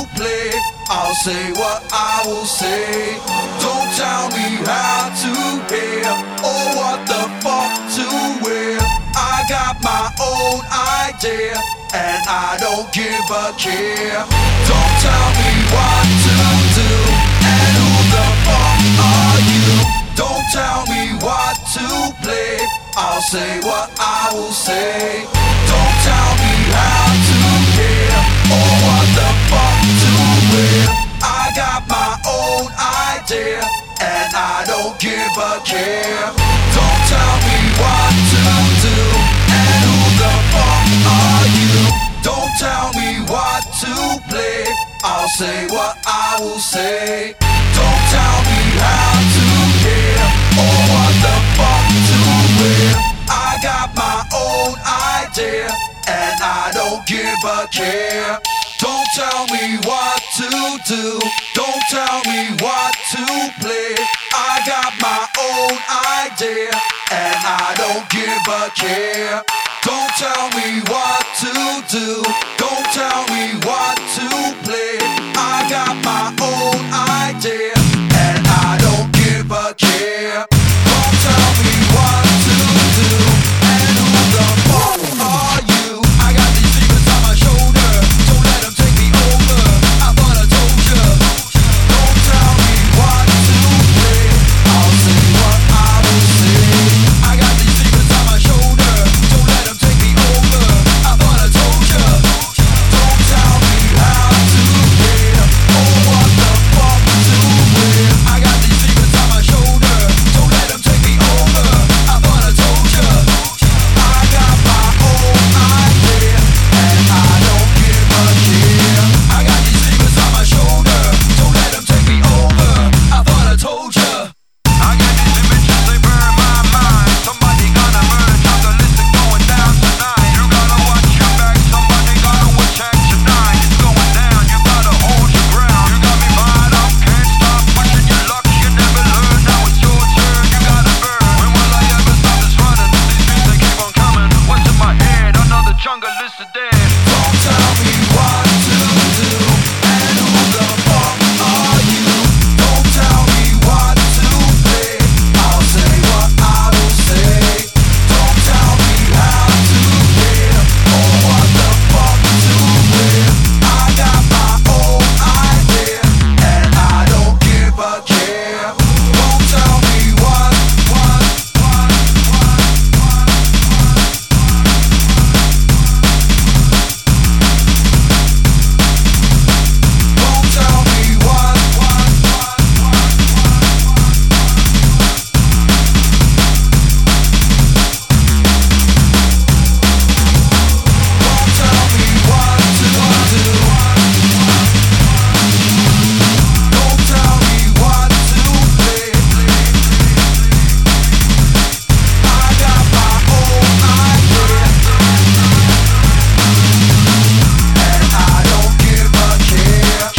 play. I'll say what I will say. Don't tell me how to hear or what the fuck to wear. I got my own idea and I don't give a care. Don't tell me what to do and who the fuck are you? Don't tell me what to play. I'll say what I will say. Don't tell me how to hear or what the fuck to wear. I got my own idea and I don't give a care. Don't tell me what to do and who the fuck are you? Don't tell me what to play. I'll say what I will say. Don't tell me how to hear or what the fuck to wear. I got my own idea and I don't give a care. Don't tell me what to do. Don't tell me what to play. I got my own idea and I don't give a care. Don't tell me what to do. Don't tell me what to play. I got my own idea and I don't give a care. Don't tell me what to do and who the fuck are you? I got these secrets on my shoulder. Don't let them take me over. I thought I told you. Don't tell me what to play. I'll say what I will say. I got these secrets on my shoulder. Don't let them take me over. I thought I told you. Don't tell me how to hear or what the fuck to wear. I got these secrets on my shoulder. Don't let them take me over. I thought I told you. I got my own idea and I don't give a care. I got these secrets on my shoulder. Don't let them take me over. I thought I told you. I got these dimensions, they burn my mind. Somebody gonna merge, how the list is going down tonight. You gotta watch your back, somebody gotta watch action 9. It's going down, you gotta hold your ground. You got me fired up, can't stop pushing your luck. You never learn, now it's your turn, you gotta burn. When will I ever stop this running? These beats they keep on coming. What's in my head? Another jungle list of dead. Don't tell me what to do and who the fuck are you? Don't tell me what to play. I'll say what I will say. Don't tell me how to hear or what the fuck to wear. I got my own idea and I don't give a care. Don't tell me what. Don't tell me what. Don't tell me what to do. Don't tell me what to play. I got my own idea and I don't give a care.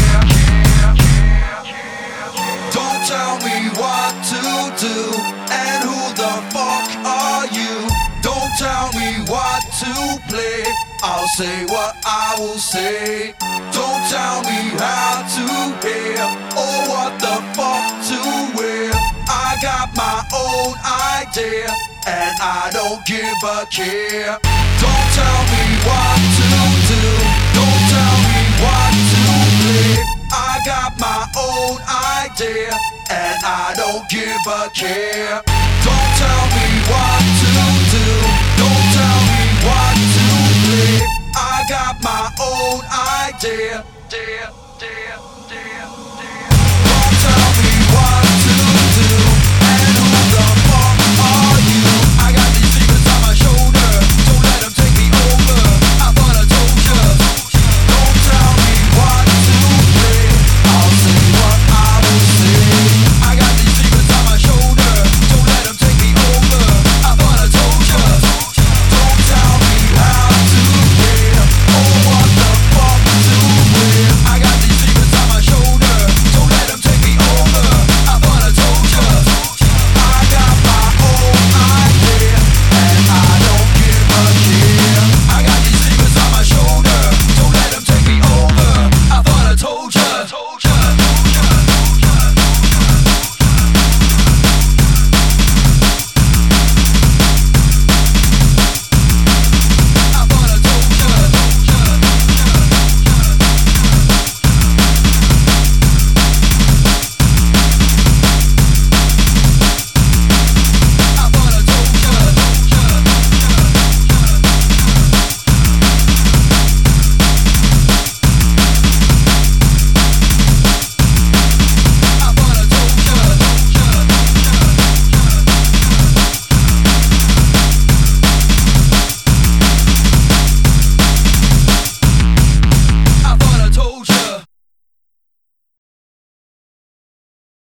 Don't tell me what to do and who the fuck are you? Don't tell me what to play. I'll say what I will say. Don't tell me how to hear or what the fuck to wear. I got my own idea and I don't give a care. Don't tell me what to do. Don't tell me what to play. I got my own idea and I don't give a care. Don't tell me what to do. Don't tell me what to play. I got my own idea.